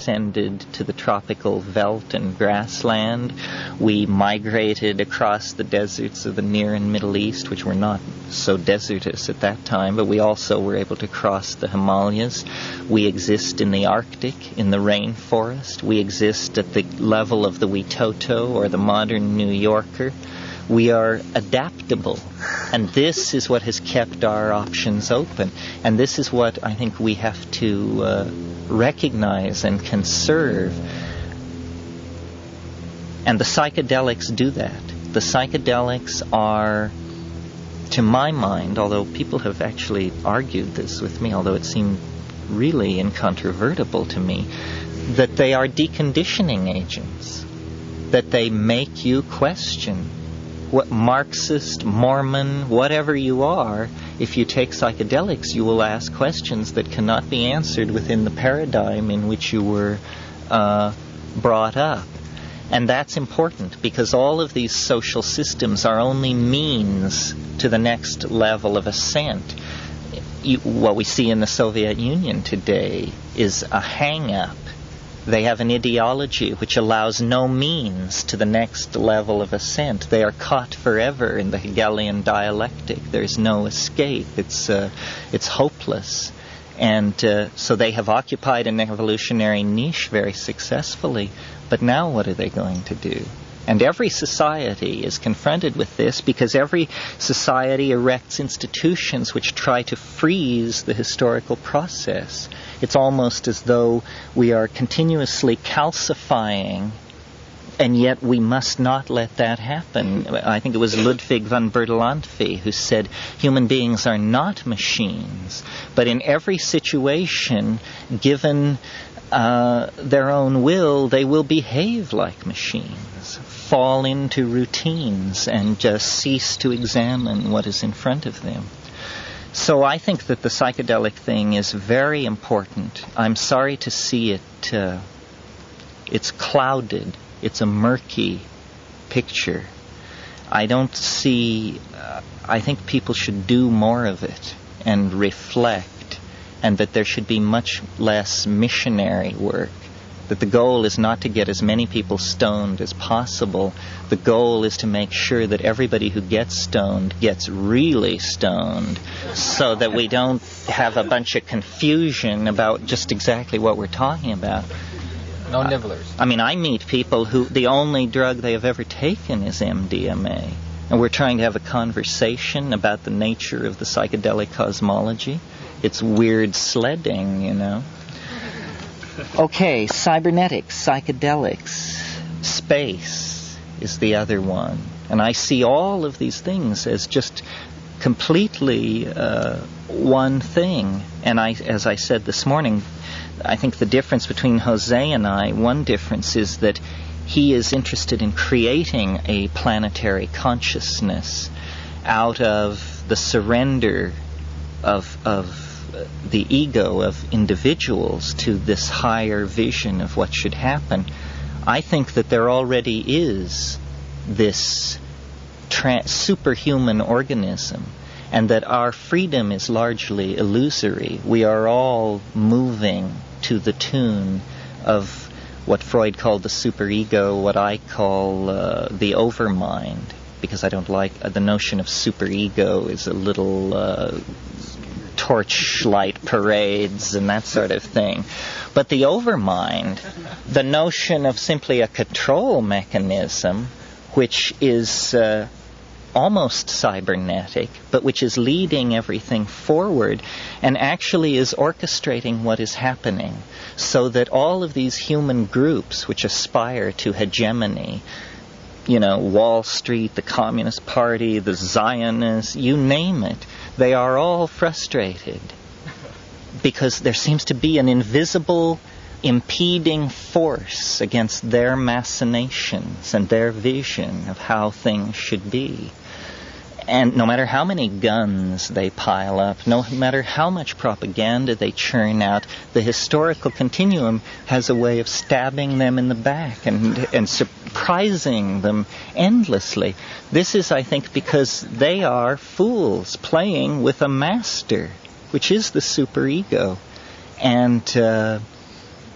ascended to the tropical veldt and grassland. We migrated across the deserts of the Near and Middle East, which were not so desertous at that time, but we also were able to cross the Himalayas. We exist in the Arctic, in the rainforest. We exist at the level of the Witoto or the modern New Yorker. We are adaptable, and this is what has kept our options open, and this is what I think we have to recognize and conserve. And the psychedelics do that. The psychedelics are, to my mind, although people have actually argued this with me, although it seemed really incontrovertible to me, that they are deconditioning agents, that they make you question what Marxist, Mormon, whatever you are. If you take psychedelics, you will ask questions that cannot be answered within the paradigm in which you were brought up. And that's important, because all of these social systems are only means to the next level of ascent. What we see in the Soviet Union today is a hang-up. They have an ideology which allows no means to the next level of ascent. They are caught forever in the Hegelian dialectic. There's no escape. It's hopeless. And so they have occupied an evolutionary niche very successfully. But now what are they going to do? And every society is confronted with this, because every society erects institutions which try to freeze the historical process. It's almost as though we are continuously calcifying, and yet we must not let that happen. I think it was Ludwig von Bertalanffy who said human beings are not machines, but in every situation, given their own will, they will behave like machines, fall into routines, and just cease to examine what is in front of them. So I think that the psychedelic thing is very important. I'm sorry to see it, it's clouded, it's a murky picture. I don't see, I think people should do more of it and reflect, and that there should be much less missionary work. That the goal is not to get as many people stoned as possible. The goal is to make sure that everybody who gets stoned gets really stoned, so that we don't have a bunch of confusion about just exactly what we're talking about. No nibblers. I mean, I meet people who the only drug they have ever taken is MDMA. And we're trying to have a conversation about the nature of the psychedelic cosmology. It's weird sledding, you know. Okay, cybernetics, psychedelics, space is the other one. And I see all of these things as just completely one thing. And as I said this morning, I think the difference between Jose and I, one difference is that he is interested in creating a planetary consciousness out of the surrender of the ego of individuals to this higher vision of what should happen. I think that there already is this superhuman organism, and that our freedom is largely illusory. We are all moving to the tune of what Freud called the superego, what I call the overmind, because I don't like the notion of superego is a little torchlight parades and that sort of thing. But the overmind, the notion of simply a control mechanism, which is almost cybernetic, but which is leading everything forward and actually is orchestrating what is happening, so that all of these human groups which aspire to hegemony, you know, Wall Street, the Communist Party, the Zionists, you name it, they are all frustrated because there seems to be an invisible impeding force against their machinations and their vision of how things should be. And no matter how many guns they pile up, no matter how much propaganda they churn out, the historical continuum has a way of stabbing them in the back and surprising them endlessly. This is, I think, because they are fools playing with a master, which is the superego. And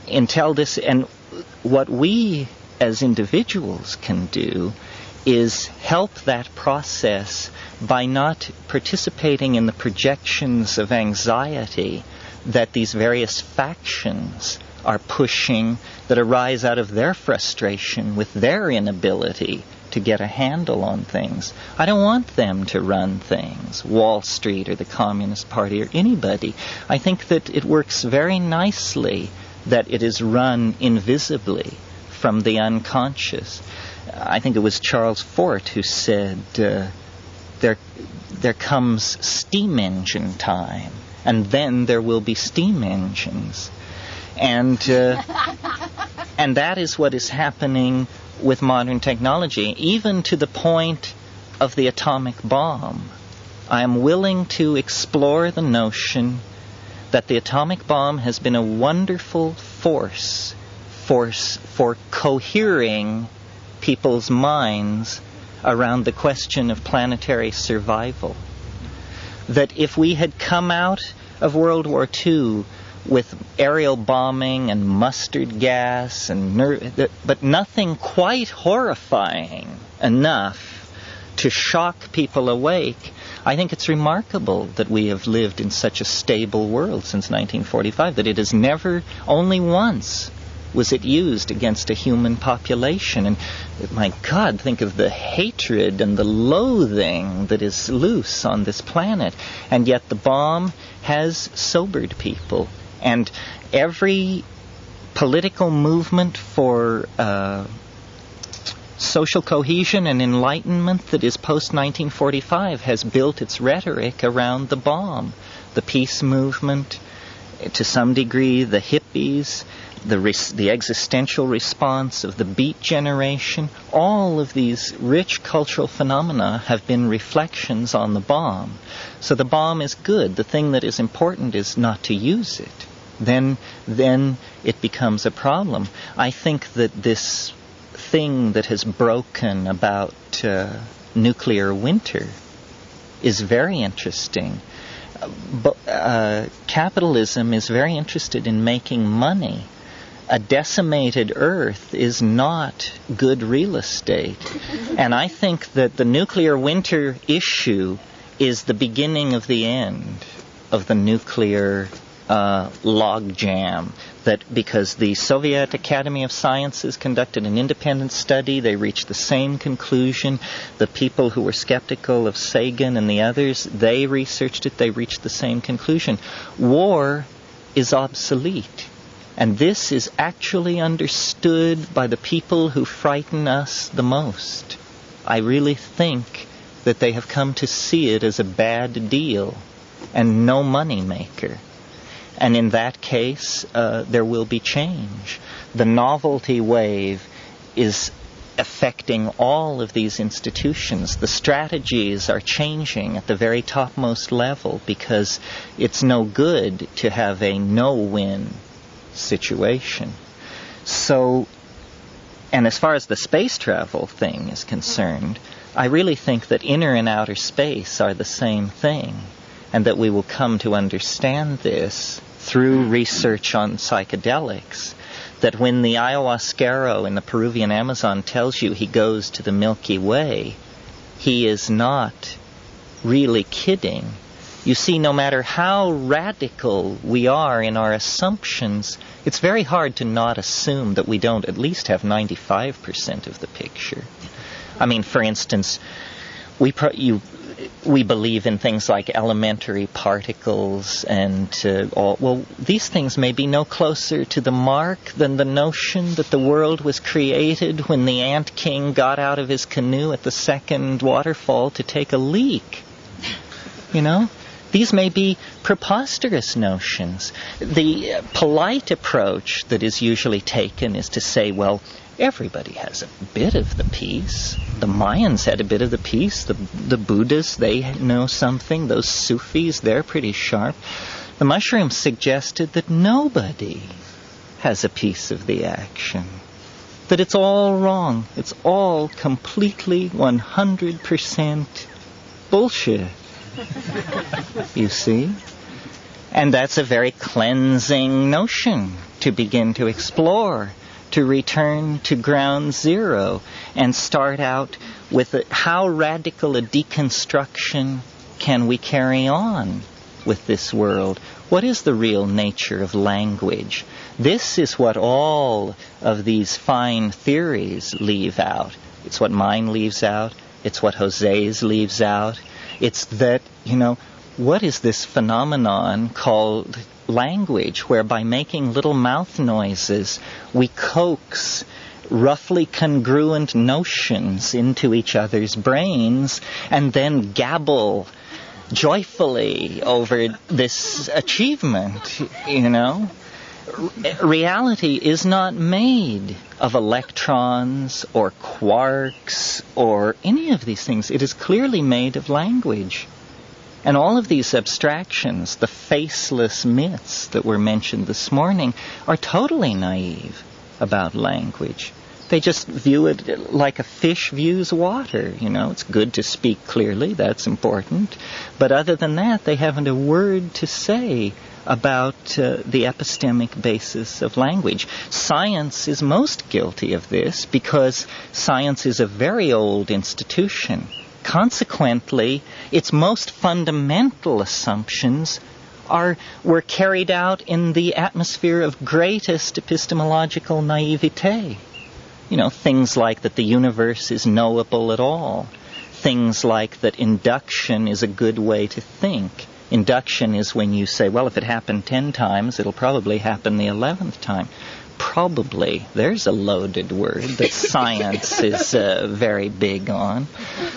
until this, and what we as individuals can do is help that process by not participating in the projections of anxiety that these various factions are pushing, that arise out of their frustration with their inability to get a handle on things. I don't want them to run things, Wall Street or the Communist Party or anybody. I think that it works very nicely that it is run invisibly from the unconscious. I think it was Charles Fort who said, there comes steam engine time, and then there will be steam engines. And that is what is happening with modern technology, even to the point of the atomic bomb. I am willing to explore the notion that the atomic bomb has been a wonderful force for cohering people's minds around the question of planetary survival. That if we had come out of World War II with aerial bombing and mustard gas, but nothing quite horrifying enough to shock people awake, I think it's remarkable that we have lived in such a stable world since 1945, that it has never, only once, was it used against a human population. And my God, think of the hatred and the loathing that is loose on this planet. And yet the bomb has sobered people. And every political movement for social cohesion and enlightenment that is post-1945 has built its rhetoric around the bomb. The peace movement, to some degree, the hippies, the existential response of the Beat generation, all of these rich cultural phenomena have been reflections on the bomb. So the bomb is good. The thing that is important is not to use it. Then it becomes a problem. I think that this thing that has broken about nuclear winter is very interesting. Capitalism is very interested in making money. A decimated Earth is not good real estate. And I think that the nuclear winter issue is the beginning of the end of the nuclear logjam. That because the Soviet Academy of Sciences conducted an independent study, they reached the same conclusion. The people who were skeptical of Sagan and the others, they researched it, they reached the same conclusion. War is obsolete. And this is actually understood by the people who frighten us the most. I really think that they have come to see it as a bad deal and no money maker. And in that case, there will be change. The novelty wave is affecting all of these institutions. The strategies are changing at the very topmost level because it's no good to have a no-win situation. So, and as far as the space travel thing is concerned, I really think that inner and outer space are the same thing, and that we will come to understand this through research on psychedelics, that when the ayahuasquero in the Peruvian Amazon tells you he goes to the Milky Way, he is not really kidding. You see, no matter how radical we are in our assumptions, it's very hard to not assume that we don't at least have 95% of the picture. I mean, for instance, we believe in things like elementary particles and all. Well, these things may be no closer to the mark than the notion that the world was created when the ant king got out of his canoe at the second waterfall to take a leak. You know? These may be preposterous notions. The polite approach that is usually taken is to say, well, everybody has a bit of the piece. The Mayans had a bit of the piece. The Buddhists, they know something. Those Sufis, they're pretty sharp. The mushrooms suggested that nobody has a piece of the action. That it's all wrong. It's all completely 100% bullshit. You see? And that's a very cleansing notion to begin to explore, to return to ground zero and start out with how radical a deconstruction can we carry on with this world? What is the real nature of language? This is what all of these fine theories leave out. It's what mine leaves out. It's what Jose's leaves out. It's that, what is this phenomenon called language, where by making little mouth noises, we coax roughly congruent notions into each other's brains and then gabble joyfully over this achievement, Reality is not made of electrons or quarks or any of these things. It is clearly made of language. And all of these abstractions, the faceless myths that were mentioned this morning, are totally naive about language. They just view it like a fish views water. It's good to speak clearly, that's important. But other than that, they haven't a word to say about the epistemic basis of language. Science is most guilty of this because science is a very old institution. Consequently, its most fundamental assumptions were carried out in the atmosphere of greatest epistemological naivete. Things like that the universe is knowable at all. Things like that induction is a good way to think. Induction is when you say, well, if it happened 10 times, it'll probably happen the 11th time. Probably. There's a loaded word that science is very big on.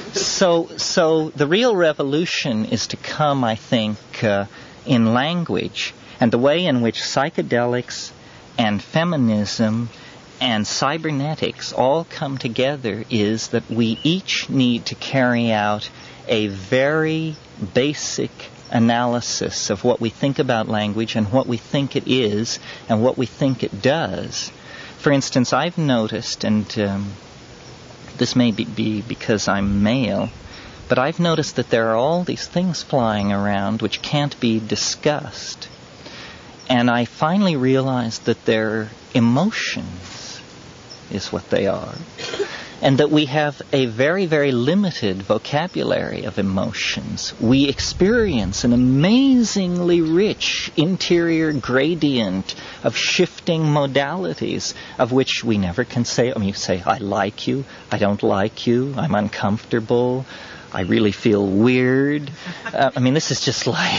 So the real revolution is to come, I think, in language. And the way in which psychedelics and feminism and cybernetics all come together is that we each need to carry out a very basic analysis of what we think about language and what we think it is and what we think it does. For instance, I've noticed, and this may be because I'm male, but I've noticed that there are all these things flying around which can't be discussed. And I finally realized that they're emotions is what they are. And that we have a very, very limited vocabulary of emotions. We experience an amazingly rich interior gradient of shifting modalities of which we never can say. You say, I like you, I don't like you, I'm uncomfortable, I really feel weird. This is just like,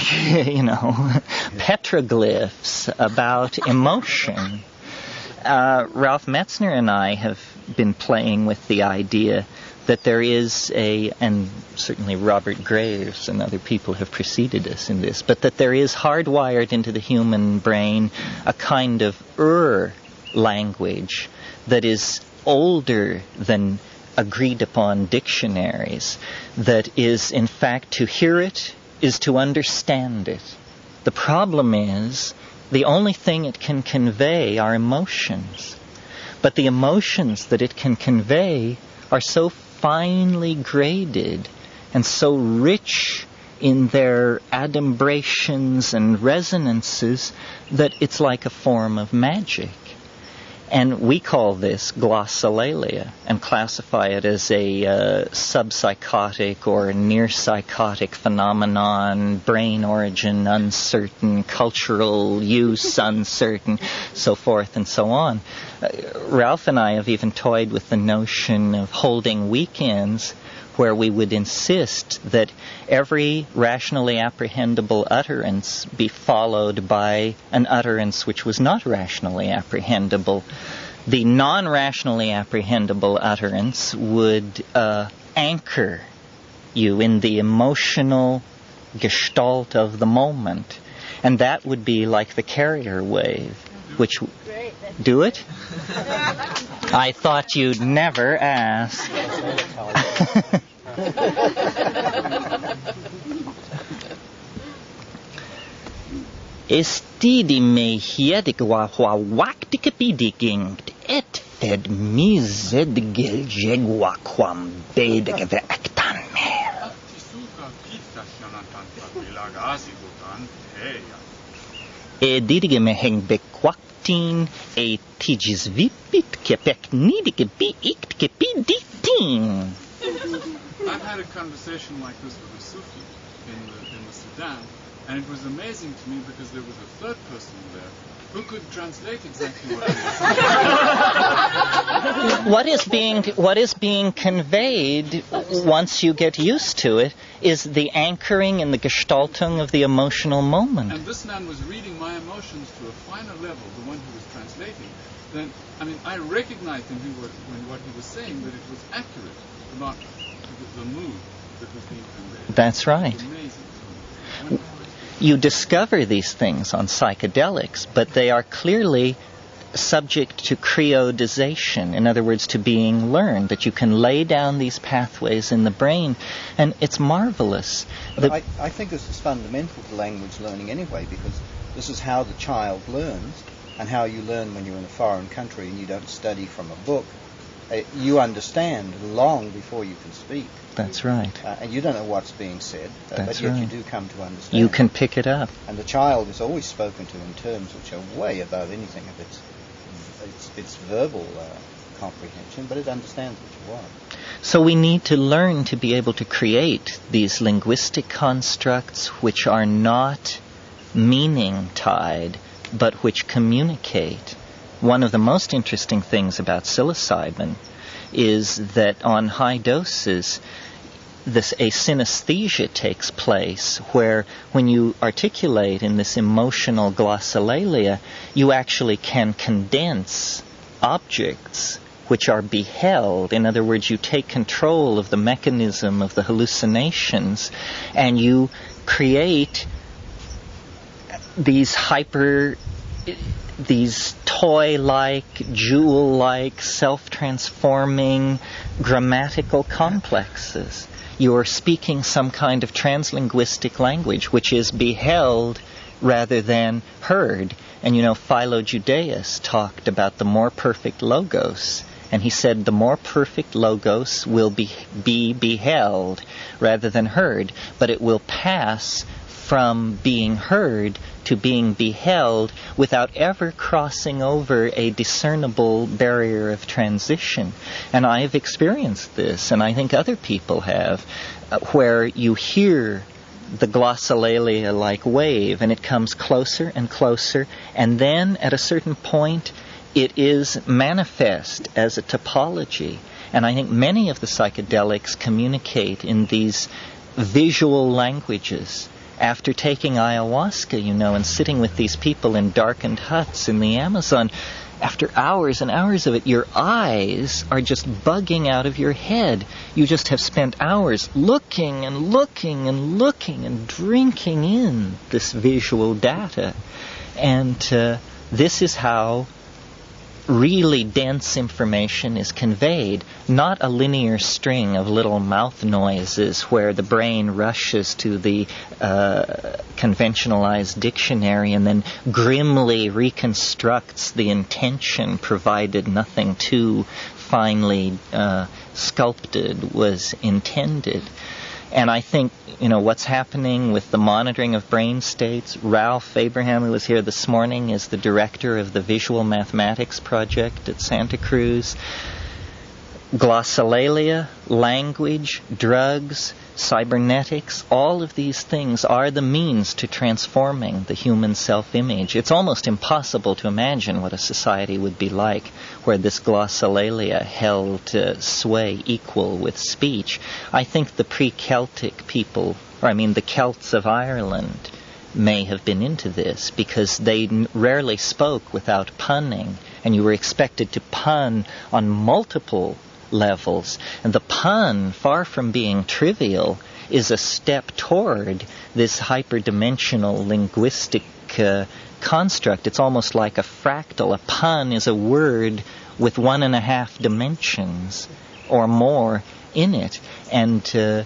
petroglyphs about emotion. Ralph Metzner and I have been playing with the idea that there is and certainly Robert Graves and other people have preceded us in this, but that there is hardwired into the human brain a kind of language that is older than agreed upon dictionaries, that is, in fact, to hear it is to understand it. The problem is the only thing it can convey are emotions. But the emotions that it can convey are so finely graded and so rich in their adumbrations and resonances that it's like a form of magic. And we call this glossolalia and classify it as a subpsychotic or near-psychotic phenomenon, brain origin uncertain, cultural use uncertain, so forth and so on. Ralph and I have even toyed with the notion of holding weekends where we would insist that every rationally apprehendable utterance be followed by an utterance which was not rationally apprehendable. The non-rationally apprehendable utterance would anchor you in the emotional gestalt of the moment. And that would be like the carrier wave, which... Do it? I thought you'd never ask. Estidi me hiedig wa waktik bidigingt et fed mized geljegwa quam bedig vektan mer. Didige me heng bekwaktin tigis vipit kepek nidige bi ikt kepiditin. I've had a conversation like this with a Sufi in the Sudan, and it was amazing to me because there was a third person there who could translate exactly what he was saying. What is being conveyed once you get used to it is the anchoring and the gestaltung of the emotional moment. And this man was reading my emotions to a finer level, the one who was translating. Then, I recognized in what he was saying that it was accurate about the mood that was being conveyed. That's right. It was amazing. You discover these things on psychedelics, but they are clearly subject to creodization, in other words, to being learned, that you can lay down these pathways in the brain, and it's marvelous. But I think this is fundamental to language learning anyway, because this is how the child learns, and how you learn when you're in a foreign country and you don't study from a book. You understand long before you can speak. That's right. And you don't know what's being said, but yet right. You do come to understand. You can pick it up. And the child is always spoken to in terms which are way above anything of its verbal comprehension, but it understands what you want. So we need to learn to be able to create these linguistic constructs which are not meaning-tied, but which communicate. One of the most interesting things about psilocybin is that on high doses, a synesthesia takes place where when you articulate in this emotional glossolalia, you actually can condense objects which are beheld. In other words, you take control of the mechanism of the hallucinations and you create these toy-like, jewel-like, self-transforming grammatical complexes. You are speaking some kind of translinguistic language, which is beheld rather than heard. And Philo Judaeus talked about the more perfect logos. And he said the more perfect logos will be beheld rather than heard, but it will pass from being heard to being beheld without ever crossing over a discernible barrier of transition. And I have experienced this, and I think other people have, where you hear the glossolalia like wave, and it comes closer and closer, and then at a certain point it is manifest as a topology. And I think many of the psychedelics communicate in these visual languages. After taking ayahuasca, and sitting with these people in darkened huts in the Amazon, after hours and hours of it, your eyes are just bugging out of your head. You just have spent hours looking and looking and looking and drinking in this visual data. And this is how really dense information is conveyed, not a linear string of little mouth noises where the brain rushes to the conventionalized dictionary and then grimly reconstructs the intention, provided nothing too finely sculpted was intended. And I think, what's happening with the monitoring of brain states. Ralph Abraham, who was here this morning, is the director of the Visual Mathematics Project at Santa Cruz. Glossolalia, language, drugs, cybernetics, all of these things are the means to transforming the human self-image. It's almost impossible to imagine what a society would be like where this glossolalia held sway equal with speech. I think the pre-Celtic people, the Celts of Ireland, may have been into this because they rarely spoke without punning, and you were expected to pun on multiple levels. And the pun, far from being trivial, is a step toward this hyperdimensional linguistic construct. It's almost like a fractal. A pun is a word with 1.5 dimensions or more in it. And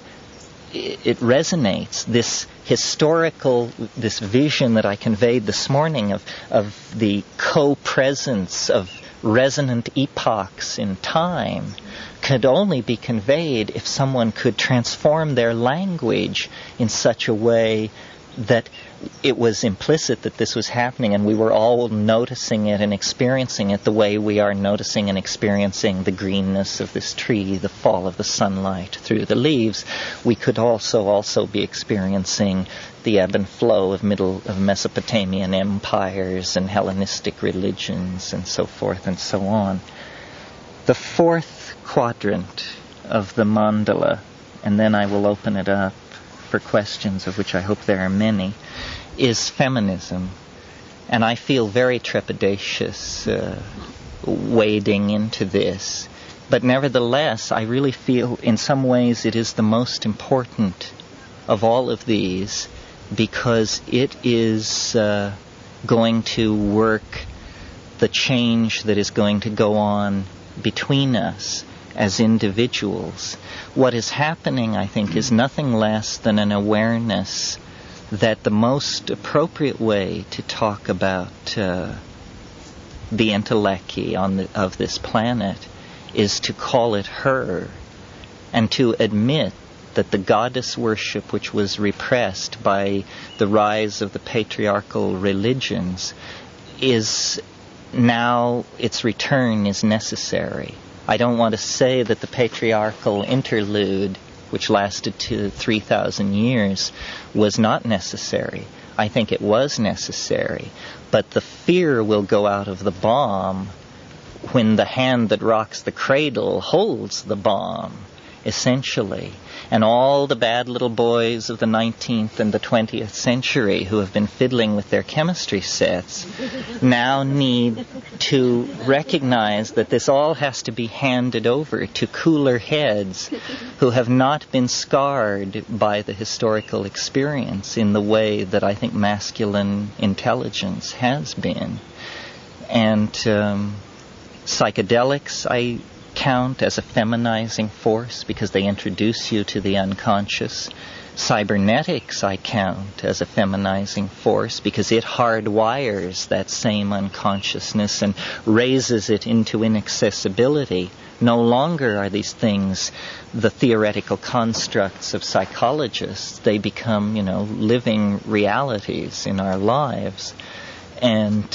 it resonates. This historical, this vision that I conveyed this morning of the co-presence of resonant epochs in time could only be conveyed if someone could transform their language in such a way that it was implicit that this was happening, and we were all noticing it and experiencing it the way we are noticing and experiencing the greenness of this tree, the fall of the sunlight through the leaves. We could also be experiencing the ebb and flow of Mesopotamian empires and Hellenistic religions and so forth and so on. The fourth quadrant of the mandala, and then I will open it up for questions, of which I hope there are many, is feminism. And I feel very trepidatious wading into this. But nevertheless, I really feel in some ways it is the most important of all of these, because it is going to work the change that is going to go on between us as individuals. What is happening, I think, is nothing less than an awareness that the most appropriate way to talk about the entelechy of this planet is to call it her, and to admit that the goddess worship which was repressed by the rise of the patriarchal religions is now, its return is necessary. I don't want to say that the patriarchal interlude, which lasted to 3,000 years, was not necessary. I think it was necessary. But the fear will go out of the bomb when the hand that rocks the cradle holds the bomb, essentially. And all the bad little boys of the 19th and the 20th century who have been fiddling with their chemistry sets now need to recognize that this all has to be handed over to cooler heads who have not been scarred by the historical experience in the way that I think masculine intelligence has been. And psychedelics, I count as a feminizing force because they introduce you to the unconscious. Cybernetics I count as a feminizing force because it hardwires that same unconsciousness and raises it into inaccessibility. No longer are these things the theoretical constructs of psychologists. They become, living realities in our lives. And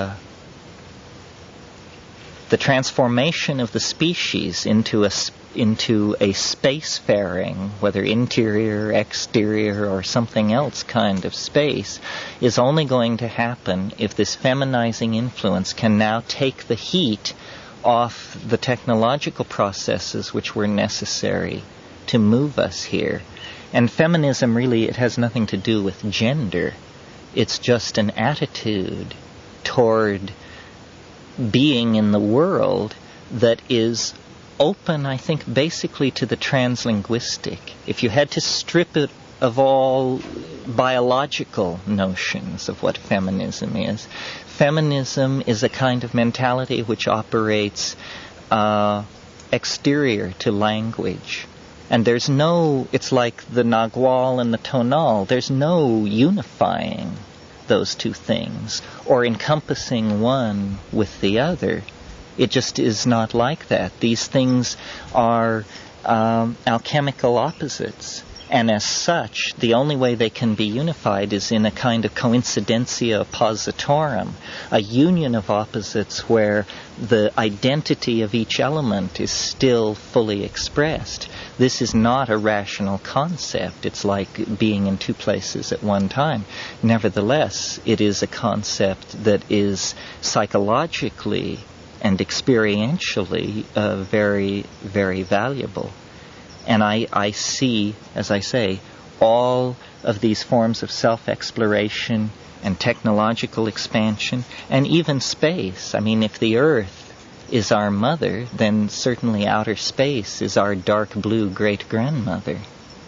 the transformation of the species into a spacefaring, whether interior, exterior, or something else kind of space, is only going to happen if this feminizing influence can now take the heat off the technological processes which were necessary to move us here. And feminism really, it has nothing to do with gender. It's just an attitude toward being in the world that is open, I think, basically to the translinguistic. If you had to strip it of all biological notions of what feminism is a kind of mentality which operates exterior to language. And there's it's like the Nagual and the Tonal, there's no unifying those two things or encompassing one with the other. It just is not like that. These things are alchemical opposites, and as such, the only way they can be unified is in a kind of coincidentia oppositorum, a union of opposites where the identity of each element is still fully expressed. This is not a rational concept. It's like being in two places at one time. Nevertheless, it is a concept that is psychologically and experientially very, very valuable. And I see, as I say, all of these forms of self-exploration and technological expansion, and even space. I mean, if the Earth is our mother, then certainly outer space is our dark blue great-grandmother.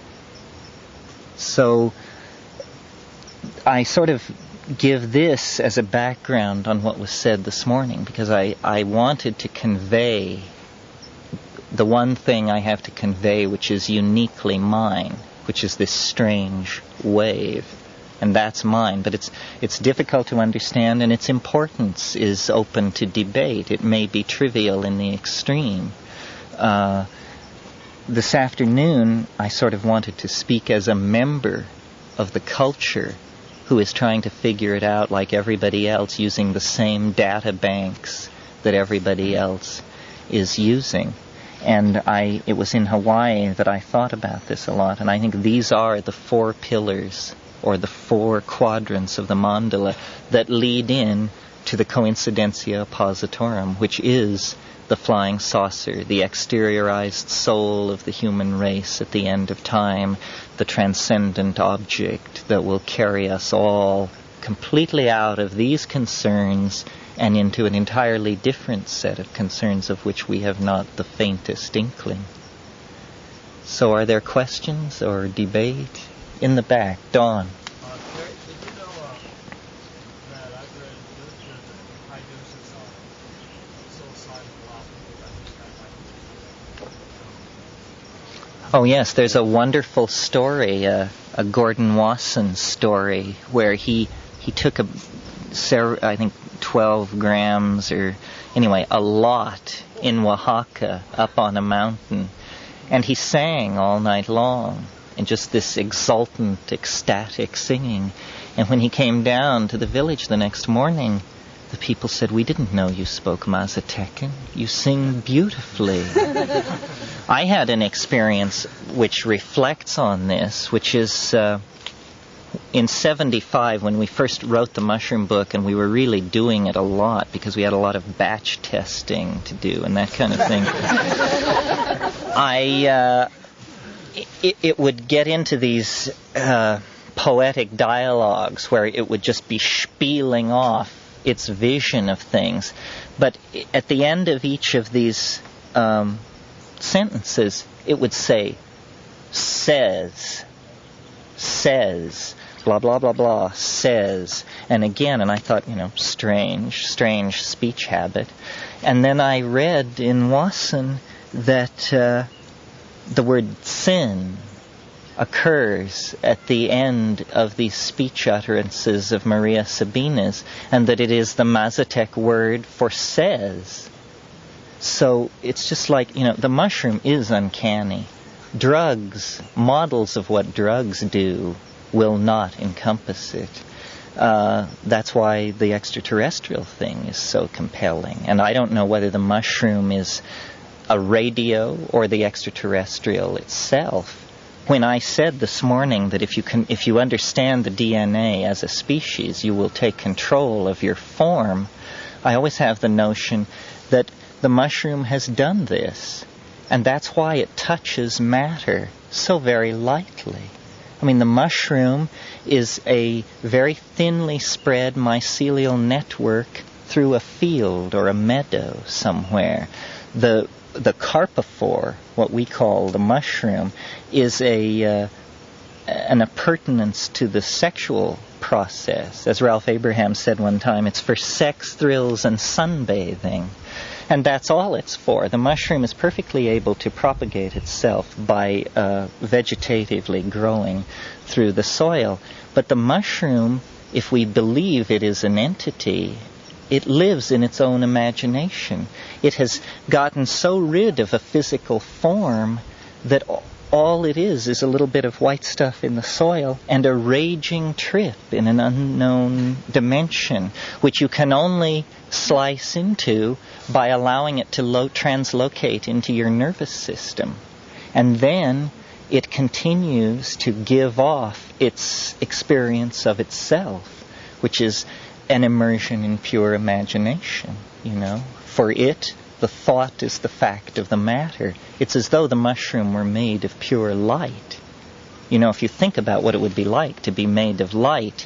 So I sort of give this as a background on what was said this morning, because I wanted to convey the one thing I have to convey which is uniquely mine, which is this strange wave. And that's mine, but it's difficult to understand, and its importance is open to debate. It may be trivial in the extreme. This afternoon, I sort of wanted to speak as a member of the culture who is trying to figure it out like everybody else, using the same data banks that everybody else is using. And it was in Hawaii that I thought about this a lot, and I think these are the 4 pillars or the 4 quadrants of the mandala that lead in to the coincidentia oppositorum, which is the flying saucer, the exteriorized soul of the human race at the end of time, the transcendent object that will carry us all completely out of these concerns and into an entirely different set of concerns of which we have not the faintest inkling. So are there questions or debate? In the back, Dawn. Did you know that I've read literature that high doses of psilocybin allow people that Oh yes, there's a wonderful story, a Gordon Wasson story, where he took I think 12 grams or anyway, a lot in Oaxaca up on a mountain, and he sang all night long, and just this exultant, ecstatic singing. And when he came down to the village the next morning, the people said, "We didn't know you spoke Mazatecan. You sing beautifully." I had an experience which reflects on this, which is in 1975, when we first wrote the Mushroom Book, and we were really doing it a lot because we had a lot of batch testing to do and that kind of thing. It would get into these poetic dialogues where it would just be spieling off its vision of things. But at the end of each of these sentences, it would say, says, blah, blah, blah, blah, says. And again, and I thought, strange speech habit. And then I read in Wasson that the word sin occurs at the end of these speech utterances of Maria Sabina's, and that it is the Mazatec word for says. So it's just like, the mushroom is uncanny. Drugs, models of what drugs do, will not encompass it. That's why the extraterrestrial thing is so compelling. And I don't know whether the mushroom is a radio or the extraterrestrial itself. When I said this morning that if you understand the DNA as a species, you will take control of your form, I always have the notion that the mushroom has done this. And that's why it touches matter so very lightly. I mean, the mushroom is a very thinly spread mycelial network through a field or a meadow somewhere. The carpophore, what we call the mushroom, is an appurtenance to the sexual process. As Ralph Abraham said one time, it's for sex, thrills, and sunbathing. And that's all it's for. The mushroom is perfectly able to propagate itself by vegetatively growing through the soil. But the mushroom, if we believe it is an entity, it lives in its own imagination. It has gotten so rid of a physical form that all it is a little bit of white stuff in the soil and a raging trip in an unknown dimension, which you can only slice into by allowing it to translocate into your nervous system. And then it continues to give off its experience of itself, which is an immersion in pure imagination, For it, the thought is the fact of the matter. It's as though the mushroom were made of pure light. If you think about what it would be like to be made of light,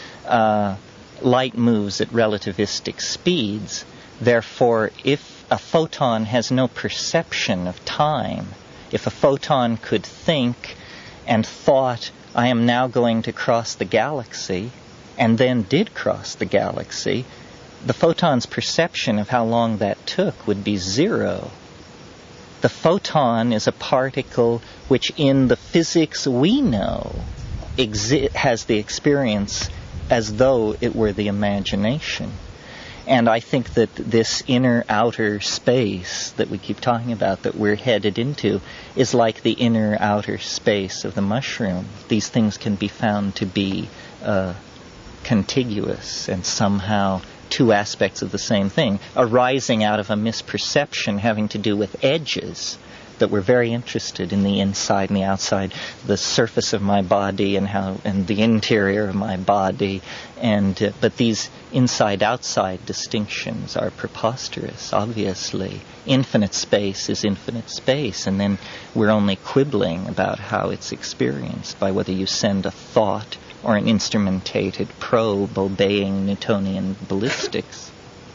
light moves at relativistic speeds. Therefore, if a photon has no perception of time, if a photon could think and thought, I am now going to cross the galaxy, and then did cross the galaxy, the photon's perception of how long that took would be zero. The photon is a particle which in the physics we know has the experience as though it were the imagination. And I think that this inner-outer space that we keep talking about, that we're headed into, is like the inner-outer space of the mushroom. These things can be found to be contiguous and somehow two aspects of the same thing, arising out of a misperception having to do with edges, that we're very interested in the inside and the outside, the surface of my body and the interior of my body, but these inside-outside distinctions are preposterous, obviously. Infinite space is infinite space, and then we're only quibbling about how it's experienced by whether you send a thought or an instrumentated probe obeying Newtonian ballistics.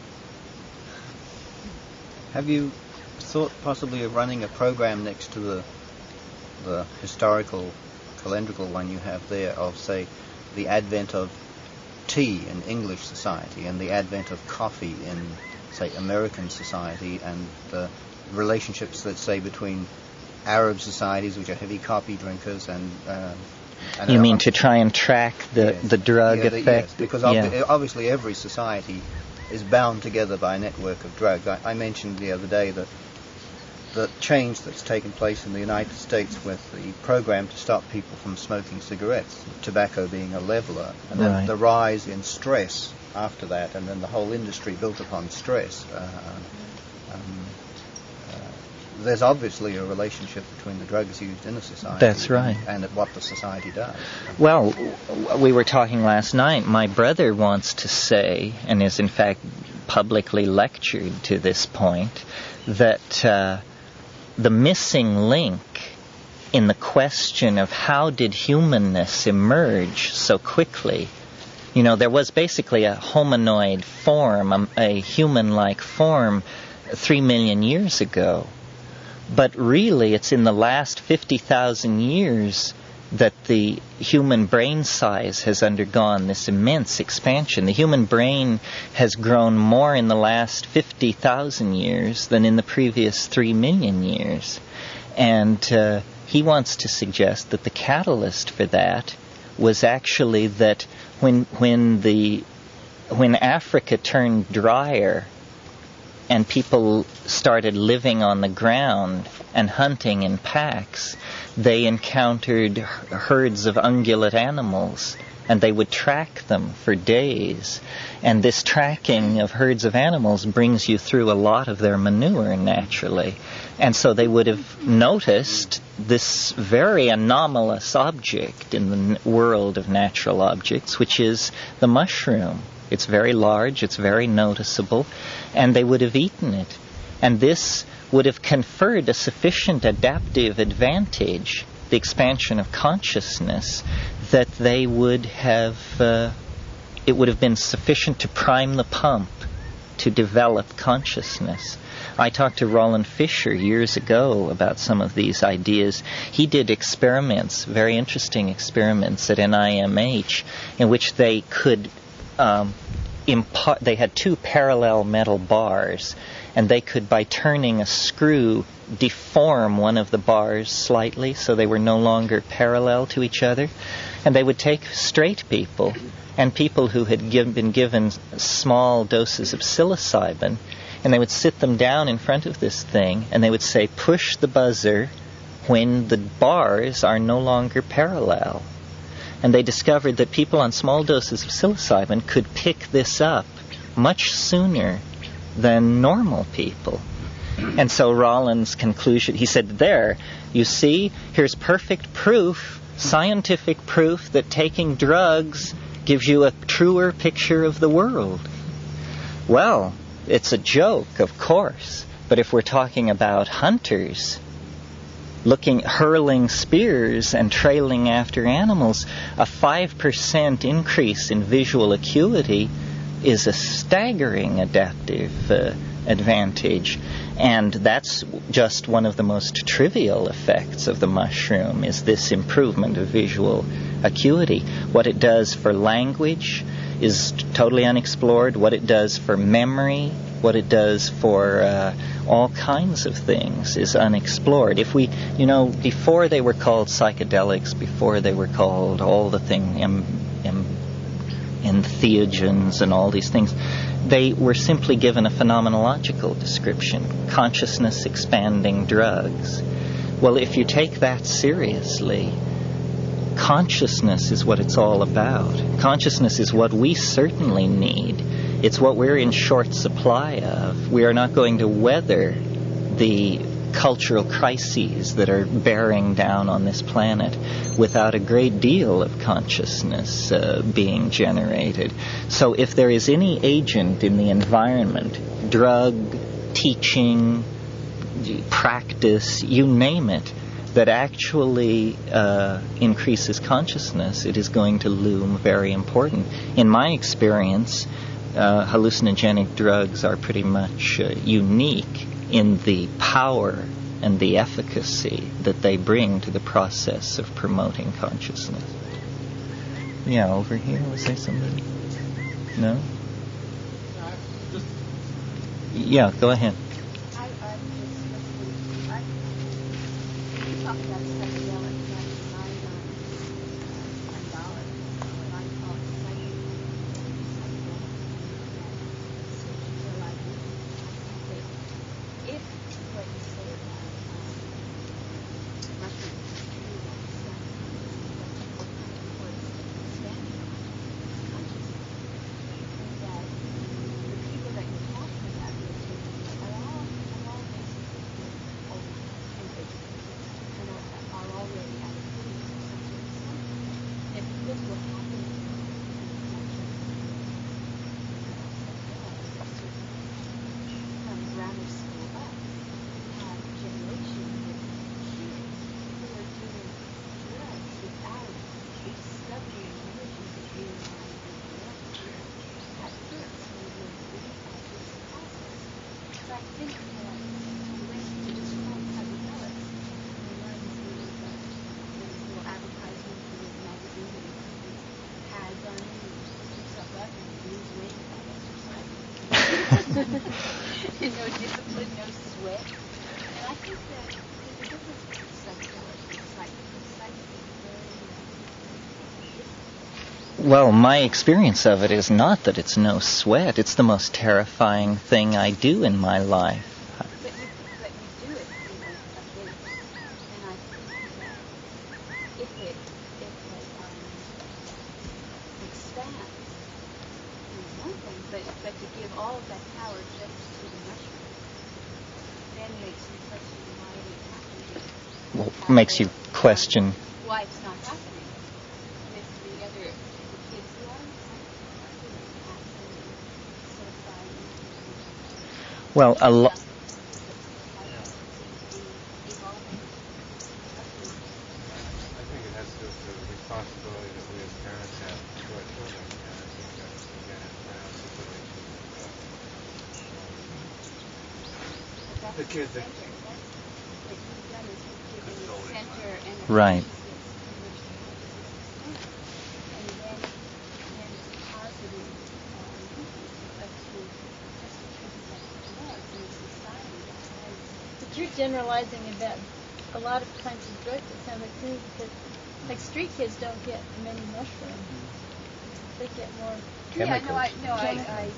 Have you thought possibly of running a program next to the historical calendrical one you have there of, say, the advent of tea in English society and the advent of coffee in, say, American society, and the relationships, let's say, between Arab societies, which are heavy coffee drinkers, and you mean to try and track the drug effect? Yes, because obviously every society is bound together by a network of drugs. I mentioned the other day that the change that's taken place in the United States with the program to stop people from smoking cigarettes, tobacco being a leveler, and then the rise in stress after that, and then the whole industry built upon stress. There's obviously a relationship between the drugs used in a society. That's right. And what the society does. Well, we were talking last night. My brother wants to say, and is in fact publicly lectured to this point, that the missing link in the question of how did humanness emerge so quickly. You know, there was basically a hominoid form, a human-like form 3 million years ago. But really, it's in the last 50,000 years that the human brain size has undergone this immense expansion. The human brain has grown more in the last 50,000 years than in the previous 3 million years. And he wants to suggest that the catalyst for that was actually that when Africa turned drier and people started living on the ground and hunting in packs, they encountered herds of ungulate animals, and they would track them for days. And this tracking of herds of animals brings you through a lot of their manure, naturally. And so they would have noticed this very anomalous object in the world of natural objects, which is the mushroom. It's very large, it's very noticeable, and they would have eaten it. And this would have conferred a sufficient adaptive advantage, the expansion of consciousness, that they would have, it would have been sufficient to prime the pump to develop consciousness. I talked to Roland Fisher years ago about some of these ideas. He did experiments, very interesting experiments at NIMH, in which they could they had two parallel metal bars, and they could, by turning a screw, deform one of the bars slightly so they were no longer parallel to each other. And they would take straight people and people who had been given small doses of psilocybin, and they would sit them down in front of this thing, and they would say, push the buzzer when the bars are no longer parallel. And they discovered that people on small doses of psilocybin could pick this up much sooner than normal people. And so Rollins' conclusion, he said, there, you see, here's perfect proof, scientific proof, that taking drugs gives you a truer picture of the world. Well, it's a joke, of course, but if we're talking about hunters hurling spears and trailing after animals, a 5% increase in visual acuity is a staggering adaptive advantage. And that's just one of the most trivial effects of the mushroom, is this improvement of visual acuity. What it does for language is totally unexplored. What it does for memory, what it does for all kinds of things is unexplored. If we, before they were called psychedelics, before they were called all the thing, entheogens and all these things. They were simply given a phenomenological description, consciousness expanding drugs. Well, if you take that seriously, consciousness is what it's all about. Consciousness is what we certainly need. It's what we're in short supply of. We are not going to weather the cultural crises that are bearing down on this planet without a great deal of consciousness being generated. So if there is any agent in the environment, drug, teaching, practice, you name it, that actually increases consciousness, it is going to loom very important. In my experience, hallucinogenic drugs are pretty much unique in the power and the efficacy that they bring to the process of promoting consciousness. Yeah, over here, was there somebody? No? Yeah, go ahead. Well, my experience of it is not that it's no sweat. It's the most terrifying thing I do in my life. But you do it, a bit. And I think that if it expands, is one thing, but to give all of that power just to the mushroom, then makes you question why it happened. Well, makes you question why it's not happening. With the other kids who are well, a lot. I think it has to do with the responsibility that we as parents have to our children, and I think that, again, in my own situation, the kids that Right. But you're generalizing about a lot of kinds of drugs, it sounds like to me, because like street kids don't get many mushrooms. They get more Chemicals. I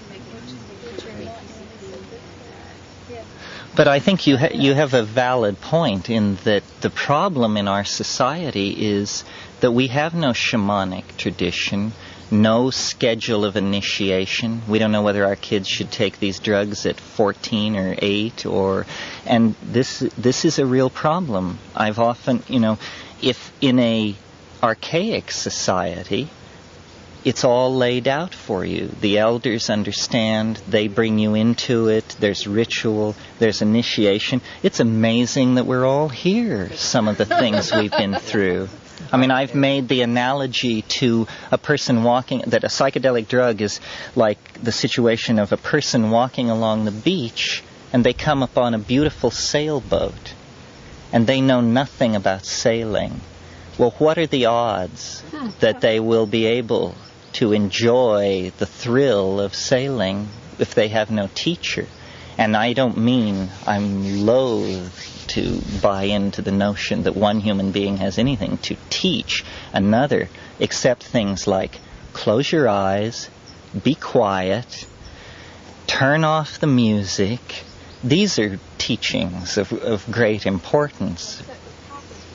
But I think you have a valid point in that the problem in our society is that we have no shamanic tradition, no schedule of initiation. We don't know whether our kids should take these drugs at 14 or 8 and this is a real problem. I've often, if in a archaic society, it's all laid out for you. The elders understand. They bring you into it. There's ritual. There's initiation. It's amazing that we're all here, some of the things we've been through. I mean, I've made the analogy to a person walking, that a psychedelic drug is like the situation of a person walking along the beach, and they come upon a beautiful sailboat, and they know nothing about sailing. Well, what are the odds that they will be able to enjoy the thrill of sailing if they have no teacher? And I don't mean I'm loath to buy into the notion that one human being has anything to teach another, except things like close your eyes, be quiet, turn off the music. These are teachings of great importance. But the topic is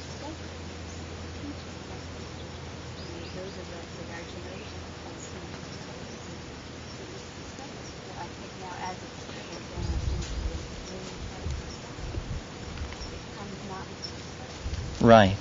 sacred. Those are the regulations of so I think now as it's trickled down into the main it comes not into Right.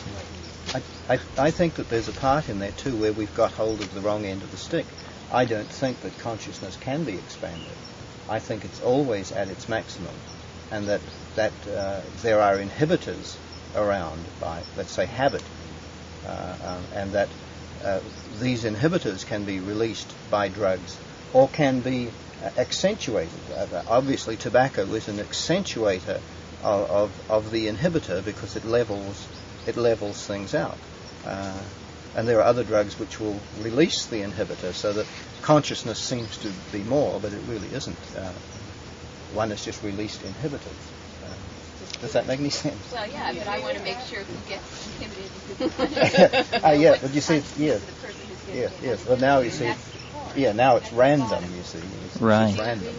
I think that there's a part in there too where we've got hold of the wrong end of the stick. I don't think that consciousness can be expanded. I think it's always at its maximum, and that there are inhibitors around by, let's say, habit, and that these inhibitors can be released by drugs or can be accentuated. Obviously, tobacco is an accentuator of the inhibitor because it levels things out. And there are other drugs which will release the inhibitor so that consciousness seems to be more, but it really isn't. One is just released inhibitors. Does that make any sense? Well, yeah, but I want to make sure who gets inhibited. Yeah, but you see, yes. Yes. Well, now you see, yeah, now it's random, you see. Right. It's random.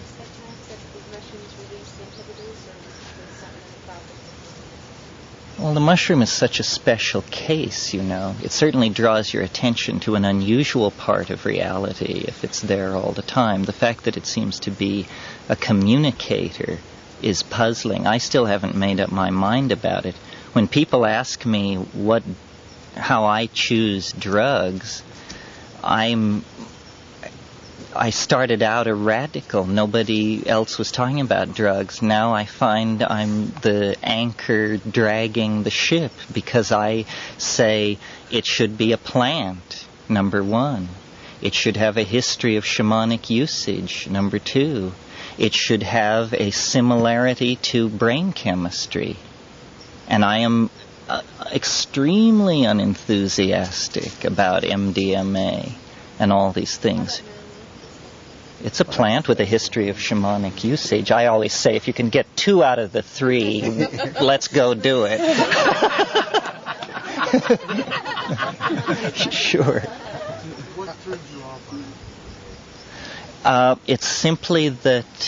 Well, the mushroom is such a special case, you know. It certainly draws your attention to an unusual part of reality if it's there all the time. The fact that it seems to be a communicator is puzzling. I still haven't made up my mind about it. When people ask me how I choose drugs, I started out a radical. Nobody else was talking about drugs. Now I find I'm the anchor dragging the ship because I say it should be a plant, number one. It should have a history of shamanic usage, number two. It should have a similarity to brain chemistry. And I am extremely unenthusiastic about MDMA and all these things. It's a plant with a history of shamanic usage. I always say, if you can get 2 out of the 3, let's go do it. Sure. What turns you off? It's simply that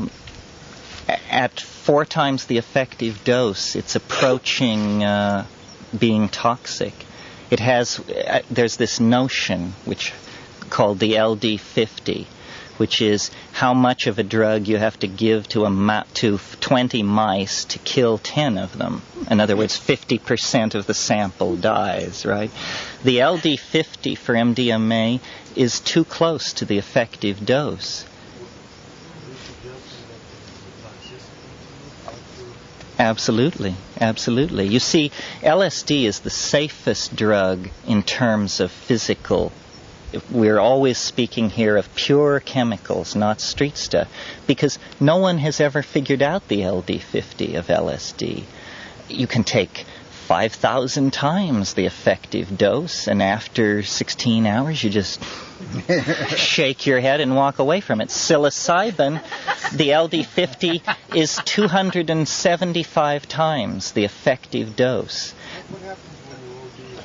at 4 times the effective dose, it's approaching being toxic. It has. There's this notion which called the LD50. Which is how much of a drug you have to give to 20 mice to kill 10 of them. In other words, 50% of the sample dies, right? The LD50 for MDMA is too close to the effective dose. Absolutely, absolutely. You see, LSD is the safest drug in terms of physical. We're always speaking here of pure chemicals, not street stuff, because no one has ever figured out the LD50 of LSD. You can take 5,000 times the effective dose, and after 16 hours you just shake your head and walk away from it. Psilocybin, the LD50 is 275 times the effective dose. What happens when you OD?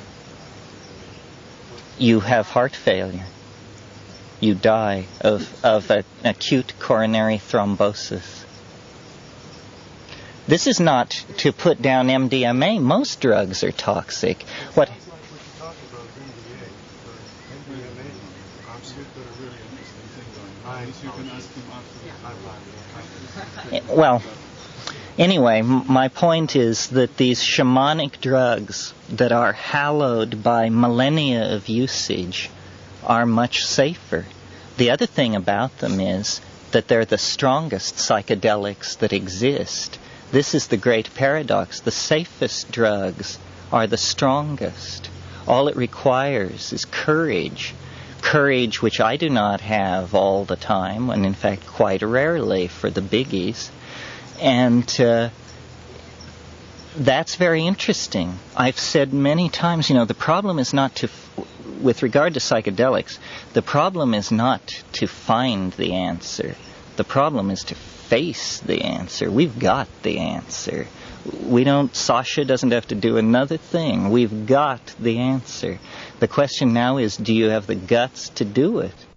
You have heart failure. You die of an acute coronary thrombosis. This is not to put down MDMA. Most drugs are toxic. What? Sounds like what you're talking about is NDA. For MDMA, I'm You've got a really interesting thing going on. I- You can ask him after. I'm fine. Well, anyway, my point is that these shamanic drugs that are hallowed by millennia of usage are much safer. The other thing about them is that they're the strongest psychedelics that exist. This is the great paradox. The safest drugs are the strongest. All it requires is courage. Courage which I do not have all the time, and in fact quite rarely for the biggies. And that's very interesting. I've said many times, the problem is not with regard to psychedelics, the problem is not to find the answer. The problem is to face the answer. We've got the answer. Sasha doesn't have to do another thing. We've got the answer. The question now is, do you have the guts to do it?